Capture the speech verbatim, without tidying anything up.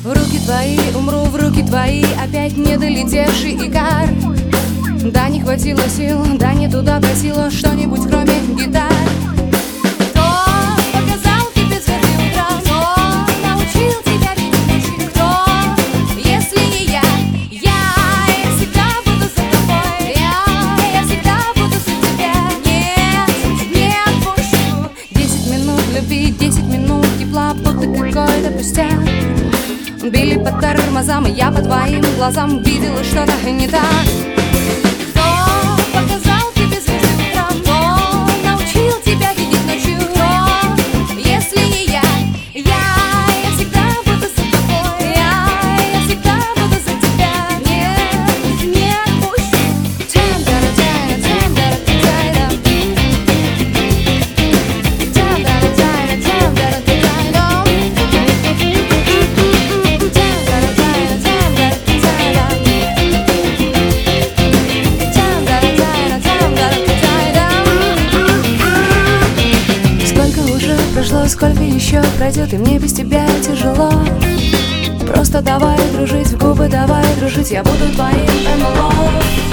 В руки твои, умру в руки твои, опять не долетевший икар. Да, не хватило сил, да, не туда просила что-нибудь кроме гитар. Кто показал тебе звезды утра? Кто научил тебя видеть ночи? Кто, если не я? Я, я всегда буду за тобой. Я, я всегда буду за тебя. Нет, не отпущу. Десять минут любви, десять минут тепла, будто какой-то пустяк. Били по тормозам, и я по твоим глазам видела что-то не так. Кто показал тебе звезды утром? Кто научил тебя видеть ночью? Кто, если не я? Я, я всегда буду за тобой. Я, я всегда буду за тебя. Нет, не отпущу. Тям-дара-тайна, тям-дара-тайна. Тям-дара-тайна, тям-дара-тайна. Прошло, сколько еще пройдет, и мне без тебя тяжело. Просто давай дружить в губы, давай дружить, я буду твоим эм эл о.